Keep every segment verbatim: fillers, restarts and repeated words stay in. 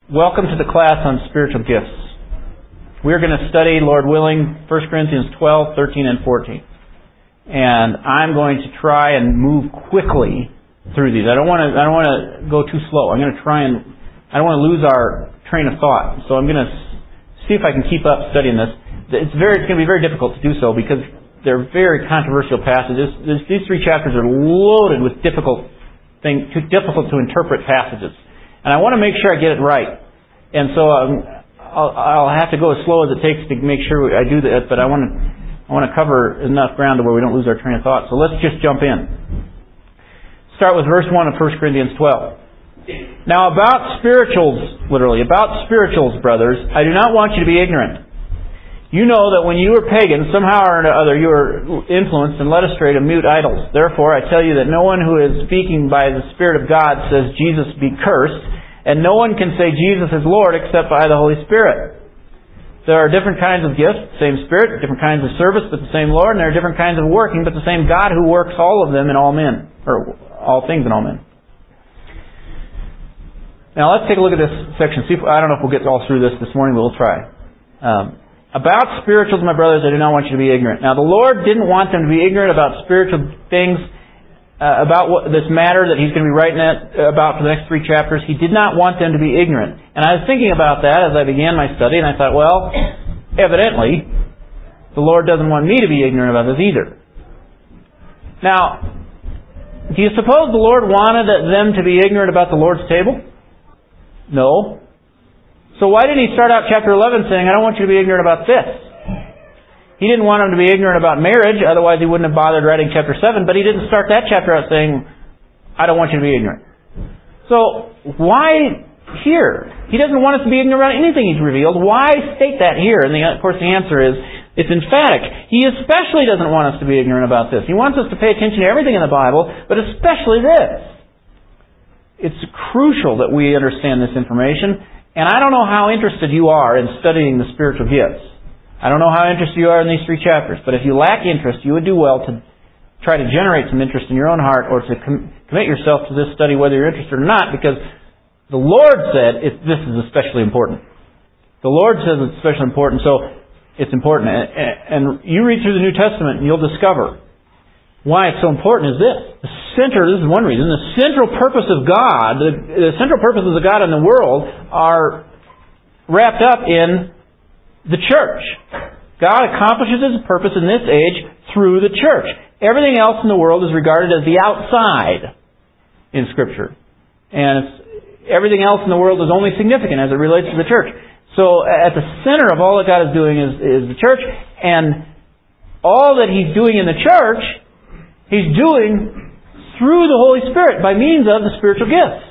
Welcome to the class on spiritual gifts. We're going to study, Lord willing, First Corinthians twelve, thirteen, and fourteen. And I'm going to try and move quickly through these. I don't want to I don't want to go too slow. I'm going to try and I don't want to lose our train of thought. So I'm going to see if I can keep up studying this. It's very it's going to be very difficult to do so because they're very controversial passages. These three chapters are loaded with difficult things, too difficult to interpret passages. And I want to make sure I get it right. And so um, I'll, I'll have to go as slow as it takes to make sure I do that. But I want to I want to cover enough ground to where we don't lose our train of thought. So let's just jump in. Start with verse one of First Corinthians twelve. Now about spirituals, literally, about spirituals, brothers, I do not want you to be ignorant. You know that when you were pagans, somehow or other you were influenced and led astray to mute idols. Therefore, I tell you that no one who is speaking by the Spirit of God says Jesus be cursed, and no one can say Jesus is Lord except by the Holy Spirit. There are different kinds of gifts, same Spirit, different kinds of service, but the same Lord, and there are different kinds of working, but the same God who works all of them in all men, or all things in all men. Now let's take a look at this section. See if, I don't know if we'll get all through this this morning, but we'll try. Um, About spirituals, my brothers, I do not want you to be ignorant. Now, the Lord didn't want them to be ignorant about spiritual things, uh, about what, this matter that He's going to be writing at, about for the next three chapters. He did not want them to be ignorant. And I was thinking about that as I began my study, and I thought, well, evidently, the Lord doesn't want me to be ignorant about this either. Now, do you suppose the Lord wanted them to be ignorant about the Lord's table? No. So why didn't He start out chapter eleven saying, I don't want you to be ignorant about this? He didn't want them to be ignorant about marriage, otherwise He wouldn't have bothered writing chapter seven, but He didn't start that chapter out saying, I don't want you to be ignorant. So why here? He doesn't want us to be ignorant about anything He's revealed. Why state that here? And the, of course the answer is, it's emphatic. He especially doesn't want us to be ignorant about this. He wants us to pay attention to everything in the Bible, but especially this. It's crucial that we understand this information. And I don't know how interested you are in studying the spiritual gifts. I don't know how interested you are in these three chapters. But if you lack interest, you would do well to try to generate some interest in your own heart or to com- commit yourself to this study whether you're interested or not, because the Lord said it, this is especially important. The Lord says it's especially important, so it's important. And, and you read through the New Testament and you'll discover why it's so important is this. The center, this is one reason, the central purpose of God, the, the central purposes of God in the world are wrapped up in the church. God accomplishes His purpose in this age through the church. Everything else in the world is regarded as the outside in Scripture. And it's, everything else in the world is only significant as it relates to the church. So at the center of all that God is doing is, is the church, and all that He's doing in the church He's doing through the Holy Spirit by means of the spiritual gifts.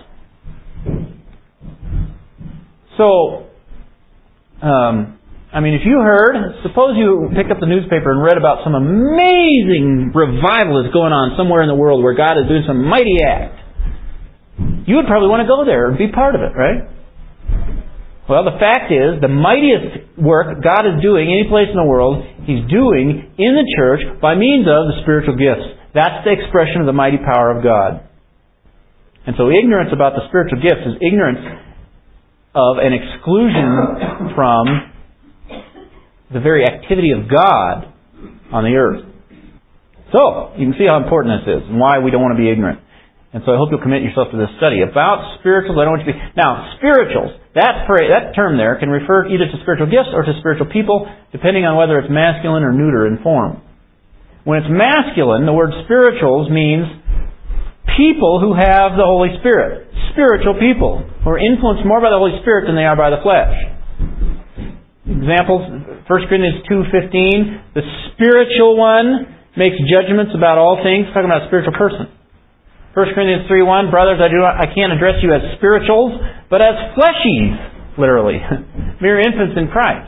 So, um, I mean, if you heard, suppose you picked up the newspaper and read about some amazing revival that's going on somewhere in the world where God is doing some mighty act. You would probably want to go there and be part of it, right? Well, the fact is, the mightiest work God is doing any place in the world, He's doing in the church by means of the spiritual gifts. That's the expression of the mighty power of God. And so ignorance about the spiritual gifts is ignorance of an exclusion from the very activity of God on the earth. So, you can see how important this is and why we don't want to be ignorant. And so I hope you'll commit yourself to this study. About spirituals, I don't want you to be... Now, spirituals, that, phrase, that term there can refer either to spiritual gifts or to spiritual people, depending on whether it's masculine or neuter in form. When it's masculine, the word spirituals means people who have the Holy Spirit. Spiritual people who are influenced more by the Holy Spirit than they are by the flesh. Examples, First Corinthians two fifteen, the spiritual one makes judgments about all things, talking about a spiritual person. First Corinthians three one, brothers, I do not, I can't address you as spirituals, but as fleshies, literally. Mere infants in Christ.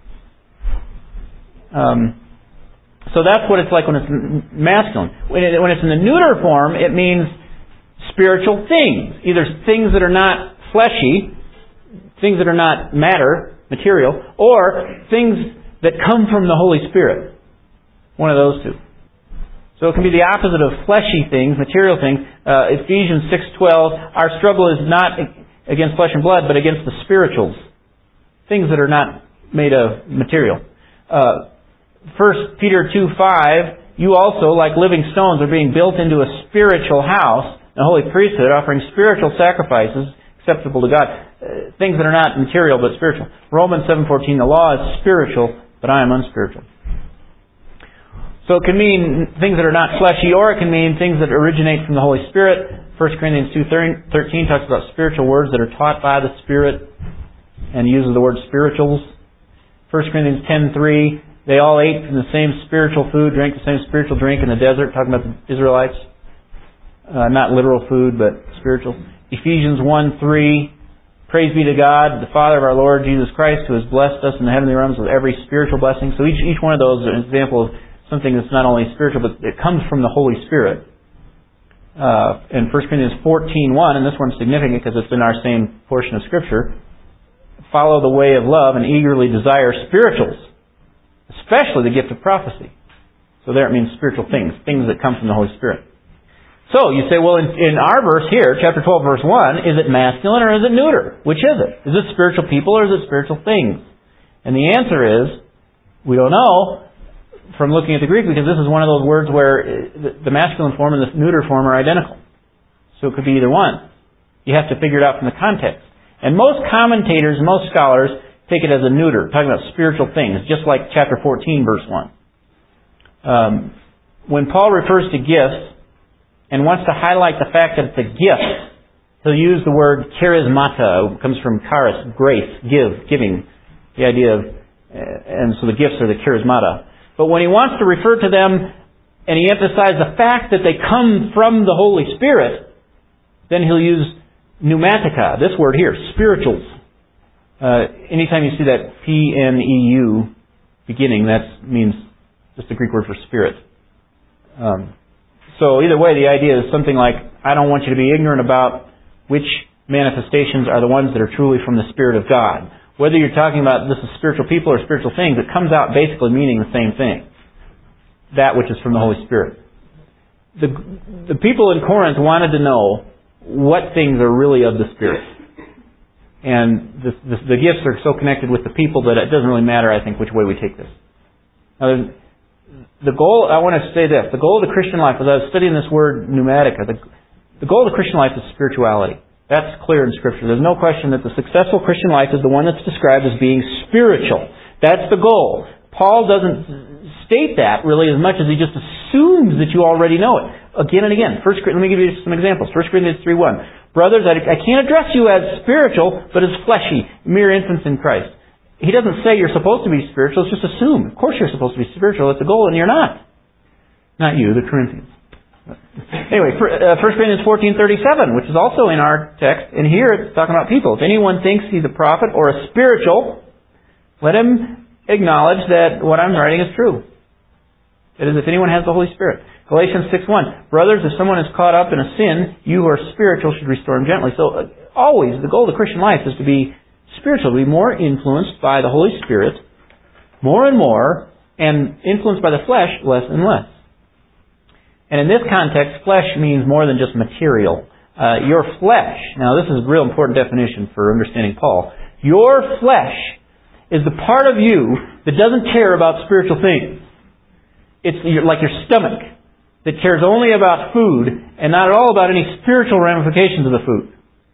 Um, so that's what it's like when it's masculine. When, it, when it's in the neuter form, it means spiritual things. Either things that are not fleshy, things that are not matter, material, or things that come from the Holy Spirit. One of those two. So it can be the opposite of fleshy things, material things. Uh, Ephesians six twelve, our struggle is not against flesh and blood, but against the spirituals. Things that are not made of material. Uh, First Peter two five, you also, like living stones, are being built into a spiritual house, a holy priesthood, offering spiritual sacrifices acceptable to God. Uh, things that are not material but spiritual. Romans seven fourteen, the law is spiritual, but I am unspiritual. So it can mean things that are not fleshy, or it can mean things that originate from the Holy Spirit. First Corinthians two thirteen talks about spiritual words that are taught by the Spirit and uses the word spirituals. First Corinthians ten three, they all ate from the same spiritual food, drank the same spiritual drink in the desert, talking about the Israelites. Uh, not literal food, but spiritual. Ephesians one three, praise be to God, the Father of our Lord Jesus Christ, who has blessed us in the heavenly realms with every spiritual blessing. So each, each one of those is an example of something that's not only spiritual, but it comes from the Holy Spirit. Uh, in First Corinthians fourteen one, and this one's significant because it's in our same portion of Scripture, follow the way of love and eagerly desire spirituals, especially the gift of prophecy. So there it means spiritual things, things that come from the Holy Spirit. So you say, well, in, in our verse here, chapter twelve, verse one, is it masculine or is it neuter? Which is it? Is it spiritual people or is it spiritual things? And the answer is, we don't know from looking at the Greek, because this is one of those words where the masculine form and the neuter form are identical. So it could be either one. You have to figure it out from the context. And most commentators, most scholars, take it as a neuter, talking about spiritual things, just like chapter fourteen, verse one. Um, when Paul refers to gifts and wants to highlight the fact that it's a gift, he'll use the word charismata. It comes from charis, grace, give, giving. The idea of, and so the gifts are the charismata. But when he wants to refer to them and he emphasizes the fact that they come from the Holy Spirit, then he'll use pneumatica, this word here, spirituals. Uh, anytime you see that P N E U beginning, that means just the Greek word for spirit. Um, so either way, the idea is something like, I don't want you to be ignorant about which manifestations are the ones that are truly from the Spirit of God. Whether you're talking about this is spiritual people or spiritual things, it comes out basically meaning the same thing. That which is from the Holy Spirit. The, the people in Corinth wanted to know what things are really of the Spirit. And the, the, the gifts are so connected with the people that it doesn't really matter, I think, which way we take this. Now, the goal, I want to say this, the goal of the Christian life, as I was studying this word pneumatica, the, the goal of the Christian life is spirituality. That's clear in Scripture. There's no question that the successful Christian life is the one that's described as being spiritual. That's the goal. Paul doesn't state that really as much as he just assumes that you already know it. Again and again. First, let me give you some examples. First Corinthians three one. Brothers, I, I can't address you as spiritual, but as fleshy, mere infants in Christ. He doesn't say you're supposed to be spiritual. It's just assume. Of course you're supposed to be spiritual. It's the goal, and you're not. Not you, the Corinthians. Anyway, First Corinthians fourteen thirty-seven, which is also in our text, and here it's talking about people. If anyone thinks he's a prophet or a spiritual, let him acknowledge that what I'm writing is true. That is, if anyone has the Holy Spirit. Galatians six one, brothers, if someone is caught up in a sin, you who are spiritual should restore him gently. So uh, always, the goal of the Christian life is to be spiritual, to be more influenced by the Holy Spirit, more and more, and influenced by the flesh, less and less. And in this context, flesh means more than just material. Uh, your flesh, now this is a real important definition for understanding Paul. Your flesh is the part of you that doesn't care about spiritual things. It's like your stomach that cares only about food and not at all about any spiritual ramifications of the food.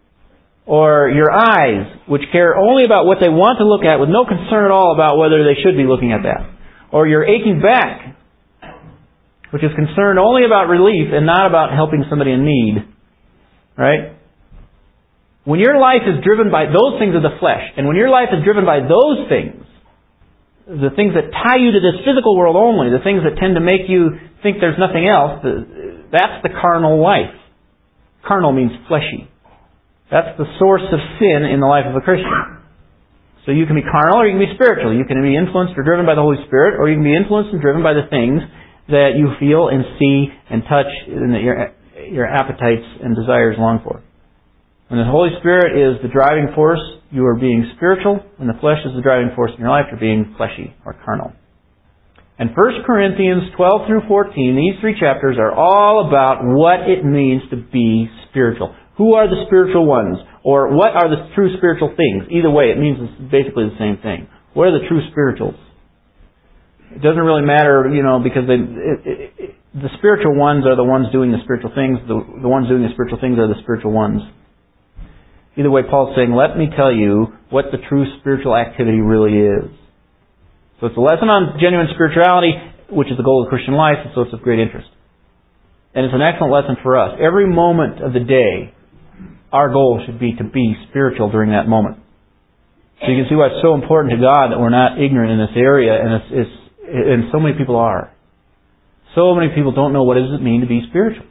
Or your eyes, which care only about what they want to look at with no concern at all about whether they should be looking at that. Or your aching back, which is concerned only about relief and not about helping somebody in need. Right? When your life is driven by those things of the flesh, and when your life is driven by those things, the things that tie you to this physical world only, the things that tend to make you think there's nothing else, that's the carnal life. Carnal means fleshy. That's the source of sin in the life of a Christian. So you can be carnal or you can be spiritual. You can be influenced or driven by the Holy Spirit, or you can be influenced and driven by the things that you feel and see and touch and that your, your appetites and desires long for. When the Holy Spirit is the driving force, you are being spiritual. When the flesh is the driving force in your life, you're being fleshy or carnal. And First Corinthians twelve through fourteen, these three chapters are all about what it means to be spiritual. Who are the spiritual ones? Or what are the true spiritual things? Either way, it means it's basically the same thing. What are the true spirituals? It doesn't really matter, you know, because they, it, it, it, the spiritual ones are the ones doing the spiritual things. The, the ones doing the spiritual things are the spiritual ones. Either way, Paul's saying, let me tell you what the true spiritual activity really is. So it's a lesson on genuine spirituality, which is the goal of the Christian life, and so it's of great interest. And it's an excellent lesson for us. Every moment of the day, our goal should be to be spiritual during that moment. So you can see why it's so important to God that we're not ignorant in this area, and it's, it's and so many people are. So many people don't know what does it mean to be spiritual.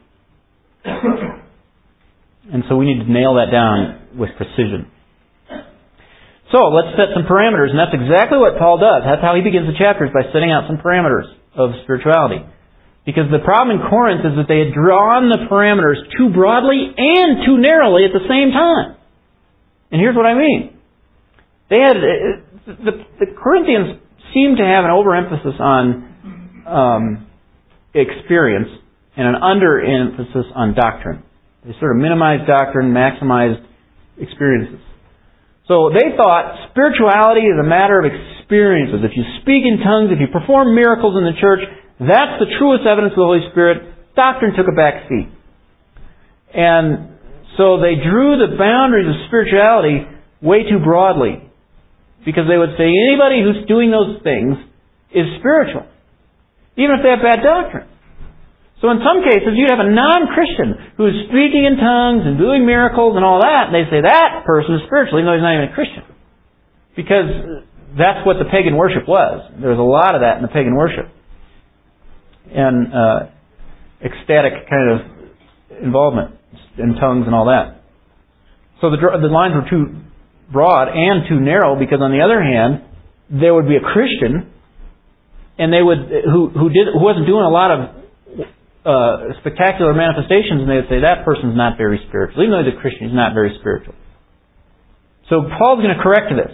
And so we need to nail that down with precision. So let's set some parameters, and that's exactly what Paul does. That's how he begins the chapters, by setting out some parameters of spirituality. Because the problem in Corinth is that they had drawn the parameters too broadly and too narrowly at the same time. And here's what I mean. They had the, the Corinthians seemed to have an overemphasis on um, experience and an underemphasis on doctrine. They sort of minimized doctrine, maximized experiences. So they thought spirituality is a matter of experiences. If you speak in tongues, if you perform miracles in the church, that's the truest evidence of the Holy Spirit. Doctrine took a back seat. And so they drew the boundaries of spirituality way too broadly. Because they would say anybody who's doing those things is spiritual. Even if they have bad doctrine. So in some cases, you'd have a non-Christian who's speaking in tongues and doing miracles and all that, and they say that person is spiritual, even though he's not even a Christian. Because that's what the pagan worship was. There was a lot of that in the pagan worship. And uh, ecstatic kind of involvement in tongues and all that. So the, the lines were too broad and too narrow, because on the other hand, there would be a Christian, and they would who who did who wasn't doing a lot of uh, spectacular manifestations, and they would say that person's not very spiritual, even though he's a Christian, he's not very spiritual. So Paul's going to correct this.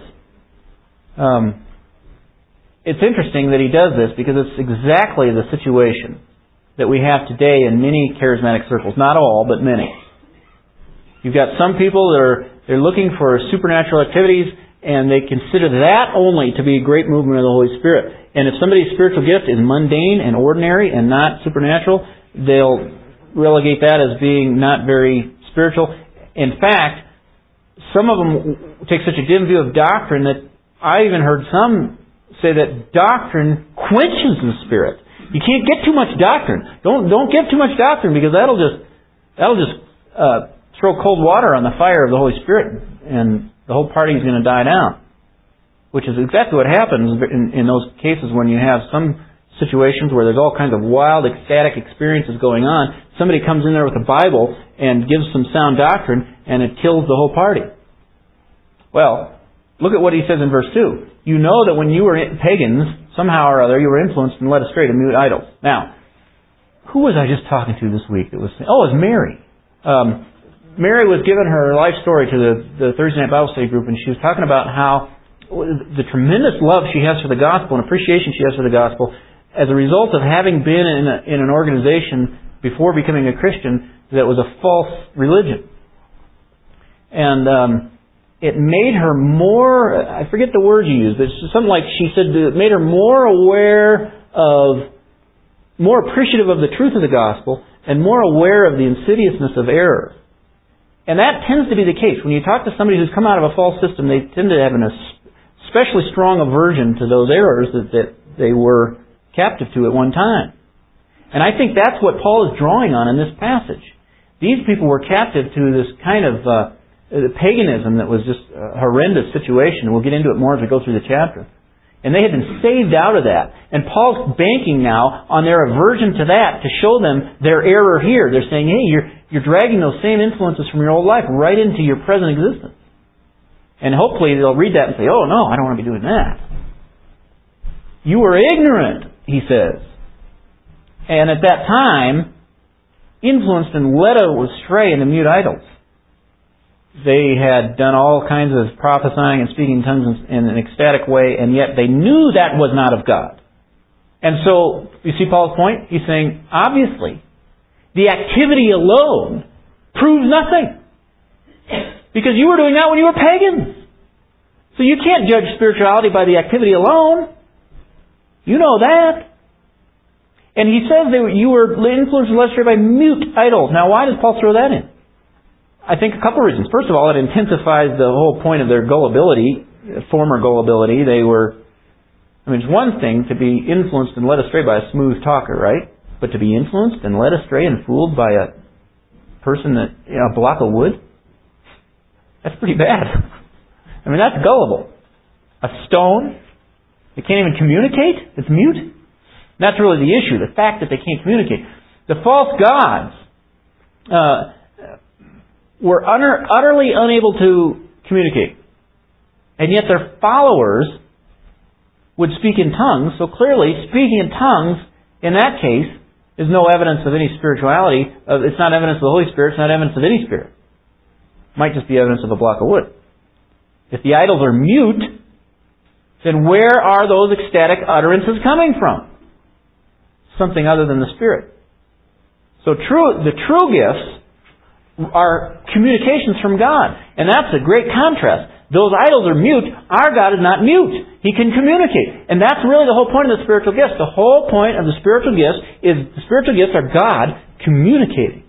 Um, it's interesting that he does this, because it's exactly the situation that we have today in many charismatic circles. Not all, but many. You've got some people that are they're looking for supernatural activities, and they consider that only to be a great movement of the Holy Spirit. And if somebody's spiritual gift is mundane and ordinary and not supernatural, they'll relegate that as being not very spiritual. In fact, some of them take such a dim view of doctrine that I even heard some say that doctrine quenches the Spirit. You can't get too much doctrine. Don't don't give too much doctrine, because that'll just that'll just uh, throw cold water on the fire of the Holy Spirit, and the whole party is going to die down. Which is exactly what happens in, in those cases when you have some situations where there's all kinds of wild, ecstatic experiences going on. Somebody comes in there with a Bible and gives some sound doctrine, and it kills the whole party. Well, look at what he says in verse two. You know that when you were pagans, somehow or other, you were influenced and led astray to mute idols. Now, who was I just talking to this week? It was oh, it was Mary. Um, Mary was given her life story to the, the Thursday night Bible study group, and she was talking about how the tremendous love she has for the gospel and appreciation she has for the gospel as a result of having been in, a, in an organization before becoming a Christian that was a false religion. And um, it made her more, I forget the word you used, but it's something like she said it made her more aware of, more appreciative of the truth of the gospel and more aware of the insidiousness of error. And that tends to be the case. When you talk to somebody who's come out of a false system, they tend to have an especially strong aversion to those errors that, that they were captive to at one time. And I think that's what Paul is drawing on in this passage. These people were captive to this kind of uh, paganism that was just a horrendous situation. We'll get into it more as we go through the chapter. And they had been saved out of that. And Paul's banking now on their aversion to that to show them their error here. They're saying, hey, you're, you're dragging those same influences from your old life right into your present existence. And hopefully they'll read that and say, oh no, I don't want to be doing that. You were ignorant, he says. And at that time, influenced and led astray into mute idols. They had done all kinds of prophesying and speaking in tongues in an ecstatic way, and yet they knew that was not of God. And so, you see Paul's point? He's saying, obviously, the activity alone proves nothing. Because you were doing that when you were pagans. So you can't judge spirituality by the activity alone. You know that. And he says that you were influenced and led astray by mute idols. Now, why does Paul throw that in? I think a couple of reasons. First of all, it intensifies the whole point of their gullibility, former gullibility. They were, I mean, it's one thing to be influenced and led astray by a smooth talker, right? But to be influenced and led astray and fooled by a person that, you know, a block of wood, that's pretty bad. I mean, that's gullible. A stone, they can't even communicate, it's mute. That's really the issue, the fact that they can't communicate. The false gods, uh, were utter, utterly unable to communicate. And yet their followers would speak in tongues. So clearly, speaking in tongues, in that case, is no evidence of any spirituality. Uh, it's not evidence of the Holy Spirit. It's not evidence of any spirit. It might just be evidence of a block of wood. If the idols are mute, then where are those ecstatic utterances coming from? Something other than the Spirit. So true, the true gifts are communications from God. And that's a great contrast. Those idols are mute. Our God is not mute. He can communicate. And that's really the whole point of the spiritual gifts. The whole point of the spiritual gifts is the spiritual gifts are God communicating.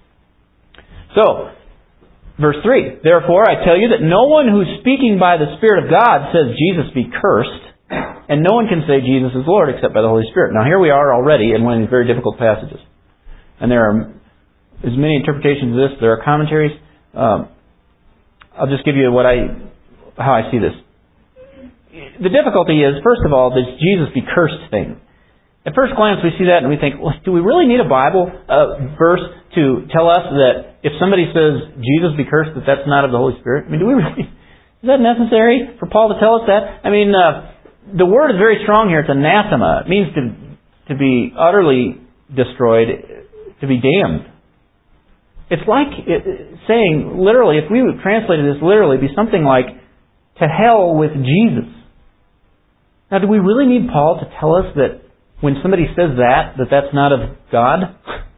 So, verse three. Therefore, I tell you that no one who's speaking by the Spirit of God says Jesus be cursed, and no one can say Jesus is Lord except by the Holy Spirit. Now here we are already in one of these very difficult passages. And there are as many interpretations of this. There are commentaries. Um, I'll just give you what I, how I see this. The difficulty is, first of all, this Jesus be cursed thing. At first glance, we see that and we think, well, do we really need a Bible uh, verse to tell us that if somebody says Jesus be cursed, that that's not of the Holy Spirit? I mean, do we really? Is that necessary for Paul to tell us that? I mean, uh, the word is very strong here. It's anathema. It means to to be utterly destroyed, to be damned. It's like it, saying, literally, if we would translate this literally, it'd be something like, to hell with Jesus. Now, do we really need Paul to tell us that when somebody says that, that that's not of God?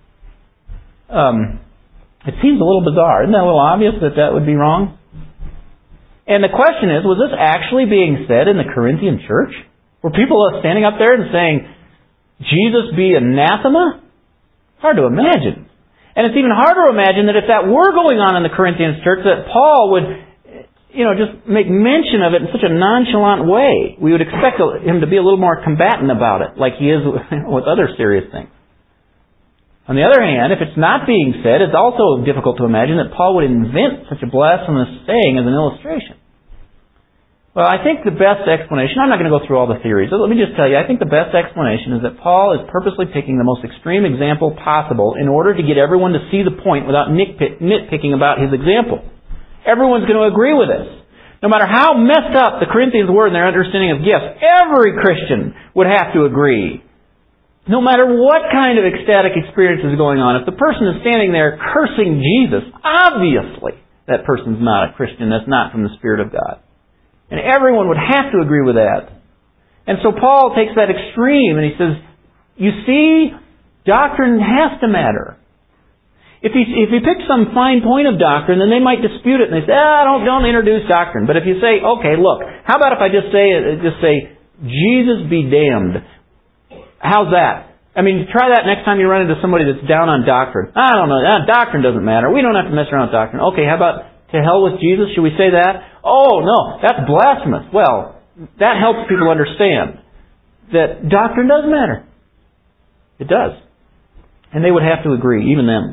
Um, it seems a little bizarre. Isn't that a little obvious that that would be wrong? And the question is, was this actually being said in the Corinthian church? Were people standing up there and saying, Jesus be anathema? Hard to imagine. And it's even harder to imagine that if that were going on in the Corinthian church, that Paul would, you know, just make mention of it in such a nonchalant way. We would expect him to be a little more combatant about it, like he is with other serious things. On the other hand, if it's not being said, it's also difficult to imagine that Paul would invent such a blasphemous saying as an illustration. Well, I think the best explanation, I'm not going to go through all the theories, but let me just tell you, I think the best explanation is that Paul is purposely picking the most extreme example possible in order to get everyone to see the point without nitpick, nitpicking about his example. Everyone's going to agree with this. No matter how messed up the Corinthians were in their understanding of gifts, every Christian would have to agree. No matter what kind of ecstatic experience is going on, if the person is standing there cursing Jesus, obviously that person's not a Christian. That's not from the Spirit of God. And everyone would have to agree with that. And so Paul takes that extreme and he says, you see, doctrine has to matter. If he, if he picks some fine point of doctrine, then they might dispute it and they say, ah, don't, don't introduce doctrine. But if you say, okay, look, how about if I just say, just say, Jesus be damned? How's that? I mean, try that next time you run into somebody that's down on doctrine. I don't know, ah, doctrine doesn't matter. We don't have to mess around with doctrine. Okay, how about to hell with Jesus? Should we say that? Oh, no, that's blasphemous. Well, that helps people understand that doctrine does matter. It does. And they would have to agree, even them.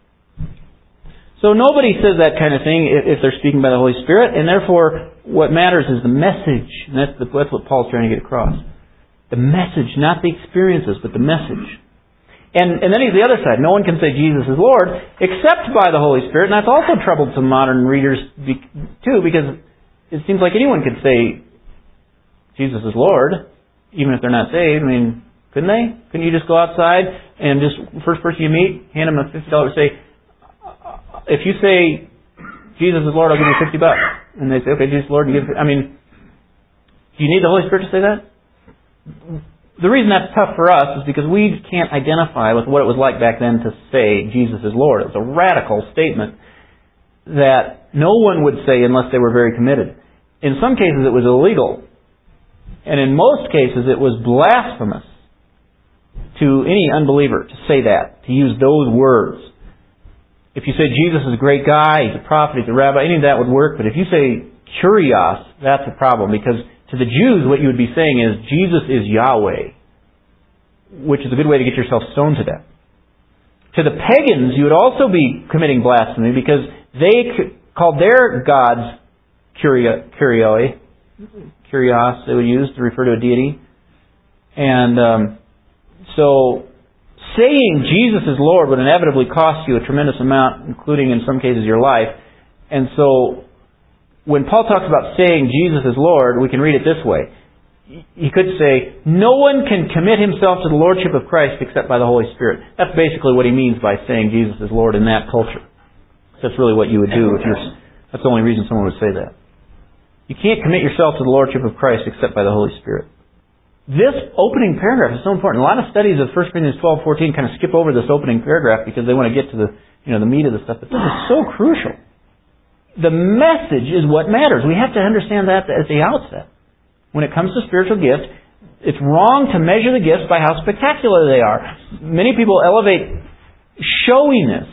So nobody says that kind of thing if they're speaking by the Holy Spirit, and therefore what matters is the message. And that's, the, that's what Paul's trying to get across. The message, not the experiences, but the message. And, and then he's the other side. No one can say Jesus is Lord except by the Holy Spirit. And that's also troubled some modern readers too, because it seems like anyone could say Jesus is Lord, even if they're not saved. I mean, couldn't they? Couldn't you just go outside and just, first person you meet, hand them a fifty dollars, say, if you say Jesus is Lord, I'll give you fifty bucks. And they say, okay, Jesus is Lord, and give, I mean, do you need the Holy Spirit to say that? The reason that's tough for us is because we can't identify with what it was like back then to say Jesus is Lord. It was a radical statement. that no one would say unless they were very committed. In some cases it was illegal. And in most cases it was blasphemous to any unbeliever to say that, to use those words. If you say Jesus is a great guy, he's a prophet, he's a rabbi, any of that would work. But if you say Kyrios, that's a problem. Because to the Jews what you would be saying is Jesus is Yahweh, which is a good way to get yourself stoned to death. To the pagans, you would also be committing blasphemy because they called their gods Kyrioi, Kyrios, they would use to refer to a deity. And um, so saying Jesus is Lord would inevitably cost you a tremendous amount, including in some cases your life. And so when Paul talks about saying Jesus is Lord, we can read it this way. He could say, no one can commit himself to the Lordship of Christ except by the Holy Spirit. That's basically what he means by saying Jesus is Lord in that culture. That's really what you would do if you're... That's the only reason someone would say that. You can't commit yourself to the Lordship of Christ except by the Holy Spirit. This opening paragraph is so important. A lot of studies of First Corinthians twelve fourteen kind of skip over this opening paragraph because they want to get to the, you know, the meat of the stuff. But this is so crucial. The message is what matters. We have to understand that at the outset. When it comes to spiritual gifts, it's wrong to measure the gifts by how spectacular they are. Many people elevate showiness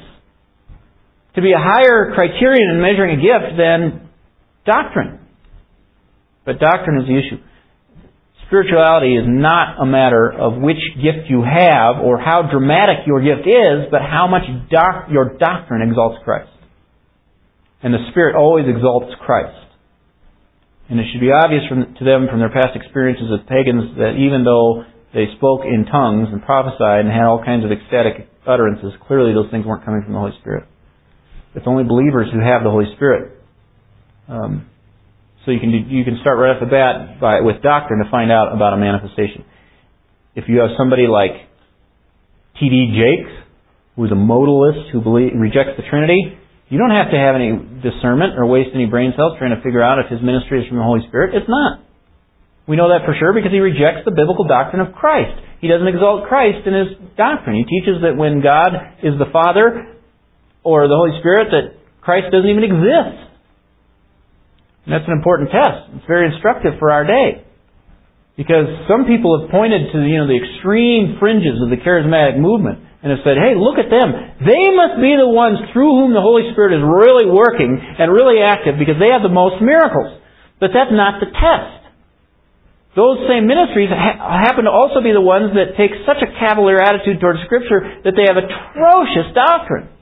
to be a higher criterion in measuring a gift than doctrine. But doctrine is the issue. Spirituality is not a matter of which gift you have or how dramatic your gift is, but how much doc- your doctrine exalts Christ. And the Spirit always exalts Christ. And it should be obvious from, to them from their past experiences as pagans that even though they spoke in tongues and prophesied and had all kinds of ecstatic utterances, clearly those things weren't coming from the Holy Spirit. It's only believers who have the Holy Spirit. Um, so you can do, you can start right off the bat by, with doctrine to find out about a manifestation. If you have somebody like T D Jakes, who's a modalist who believe, rejects the Trinity, you don't have to have any discernment or waste any brain cells trying to figure out if his ministry is from the Holy Spirit. It's not. We know that for sure because he rejects the biblical doctrine of Christ. He doesn't exalt Christ in his doctrine. He teaches that when God is the Father or the Holy Spirit, that Christ doesn't even exist. And that's an important test. It's very instructive for our day. Because some people have pointed to, you know, the extreme fringes of the charismatic movement and have said, hey, look at them. They must be the ones through whom the Holy Spirit is really working and really active because they have the most miracles. But that's not the test. Those same ministries ha- happen to also be the ones that take such a cavalier attitude towards Scripture that they have atrocious doctrine.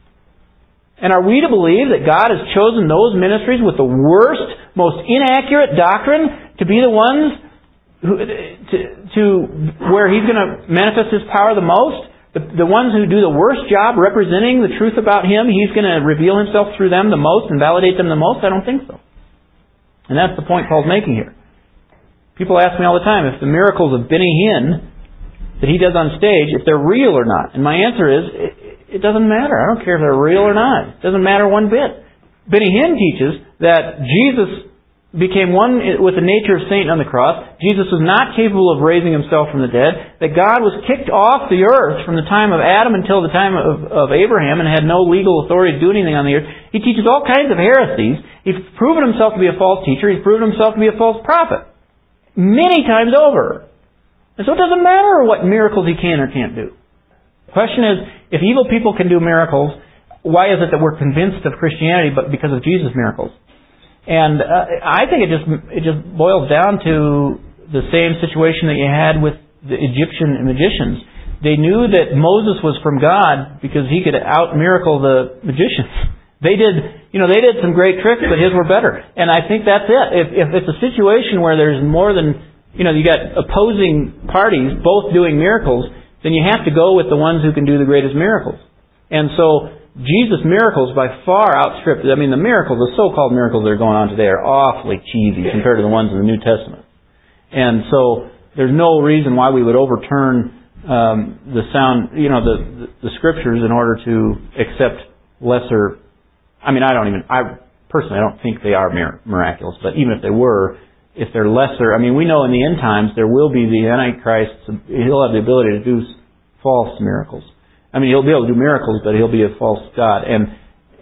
And are we to believe that God has chosen those ministries with the worst, most inaccurate doctrine to be the ones who, to, to where He's going to manifest His power the most? The, the ones who do the worst job representing the truth about Him, He's going to reveal Himself through them the most and validate them the most? I don't think so. And that's the point Paul's making here. People ask me all the time if the miracles of Benny Hinn that he does on stage, if they're real or not. And my answer is, it, it doesn't matter. I don't care if they're real or not. It doesn't matter one bit. Benny Hinn teaches that Jesus became one with the nature of Satan on the cross. Jesus was not capable of raising Himself from the dead. That God was kicked off the earth from the time of Adam until the time of, of Abraham and had no legal authority to do anything on the earth. He teaches all kinds of heresies. He's proven Himself to be a false teacher. He's proven Himself to be a false prophet. Many times over. And so it doesn't matter what miracles He can or can't do. The question is, if evil people can do miracles, why is it that we're convinced of Christianity but because of Jesus' miracles? And uh, I think it just it just boils down to the same situation that you had with the Egyptian magicians. They knew that Moses was from God because he could out-miracle the magicians. They did, you know, they did some great tricks, but his were better. And I think that's it. If, if it's a situation where there's more than, you know, you got opposing parties both doing miracles, then you have to go with the ones who can do the greatest miracles. And so Jesus' miracles by far outstripped, I mean, the miracles, the so-called miracles that are going on today are awfully cheesy compared to the ones in the New Testament. And so there's no reason why we would overturn um, the sound, you know, the, the, the Scriptures in order to accept lesser. I mean, I don't even, I personally, I don't think they are mir- miraculous, but even if they were, if they're lesser, I mean, we know in the end times there will be the Antichrist, he'll have the ability to do false miracles. I mean, he'll be able to do miracles, but he'll be a false god. And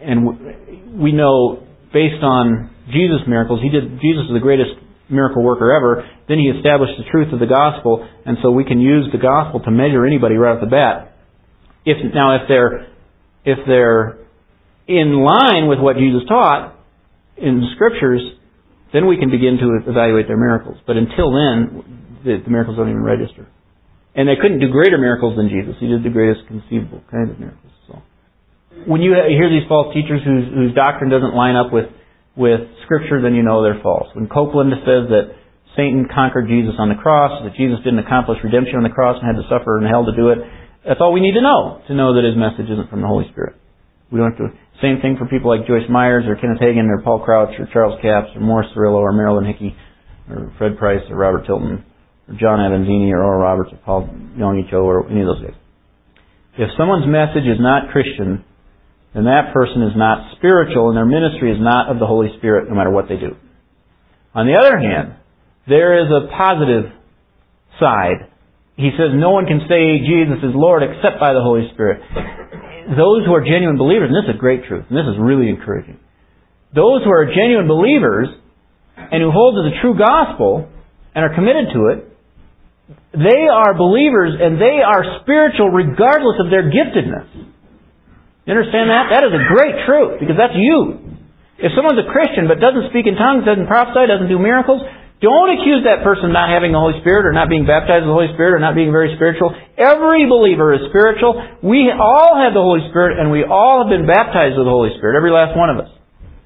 and we know based on Jesus' miracles, he did. Jesus is the greatest miracle worker ever. Then he established the truth of the gospel, and so we can use the gospel to measure anybody right off the bat. If now, if they're if they're in line with what Jesus taught in the Scriptures, then we can begin to evaluate their miracles. But until then, the, the miracles don't even register. And they couldn't do greater miracles than Jesus. He did the greatest conceivable kinds of miracles. So, when you hear these false teachers whose, whose doctrine doesn't line up with, with Scripture, then you know they're false. When Copeland says that Satan conquered Jesus on the cross, that Jesus didn't accomplish redemption on the cross and had to suffer in hell to do it, that's all we need to know, to know that his message isn't from the Holy Spirit. We don't have to... Same thing for people like Joyce Myers or Kenneth Hagin or Paul Crouch or Charles Capps or Morris Cirillo or Marilyn Hickey or Fred Price or Robert Tilton or John Avanzini or Oral Roberts or Paul Yonggi Cho or any of those guys. If someone's message is not Christian, then that person is not spiritual and their ministry is not of the Holy Spirit no matter what they do. On the other hand, there is a positive side. He says no one can say Jesus is Lord except by the Holy Spirit. Those who are genuine believers, and this is a great truth, and this is really encouraging. Those who are genuine believers and who hold to the true gospel and are committed to it, they are believers and they are spiritual regardless of their giftedness. You understand that? That is a great truth, because that's you. If someone's a Christian but doesn't speak in tongues, doesn't prophesy, doesn't do miracles, don't accuse that person of not having the Holy Spirit or not being baptized with the Holy Spirit or not being very spiritual. Every believer is spiritual. We all have the Holy Spirit and we all have been baptized with the Holy Spirit, every last one of us.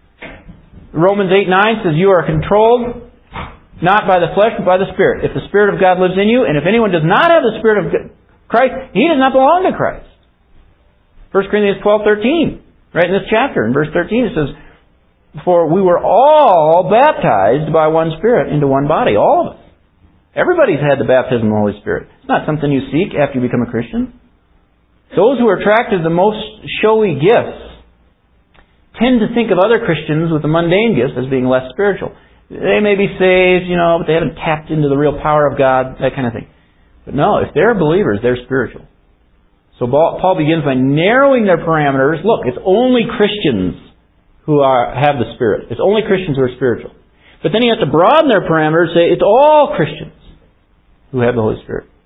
Romans eight nine says, you are controlled not by the flesh but by the Spirit. If the Spirit of God lives in you, and if anyone does not have the Spirit of Christ, he does not belong to Christ. First Corinthians twelve thirteen, right in this chapter, in verse thirteen, it says, for we were all baptized by one Spirit into one body. All of us. Everybody's had the baptism of the Holy Spirit. It's not something you seek after you become a Christian. Those who are attracted to the most showy gifts tend to think of other Christians with the mundane gifts as being less spiritual. They may be saved, you know, but they haven't tapped into the real power of God, that kind of thing. But no, if they're believers, they're spiritual. So Paul begins by narrowing their parameters. Look, it's only Christians who are, have the Spirit. It's only Christians who are spiritual. But then he has to broaden their parameters, say it's all Christians who have the Holy Spirit.